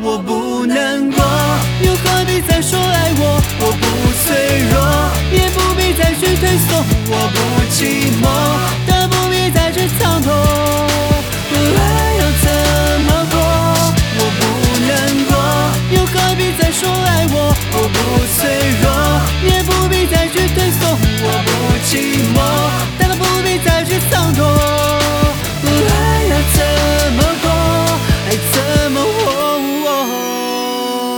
我不难过，又何必再说爱我？我不脆弱，也不必再去退缩，我不寂寞，但不必再去蹉跎。爱要怎么过？我不难过，又何必再说爱我？我不脆弱，也不必再去退缩，我不寂寞。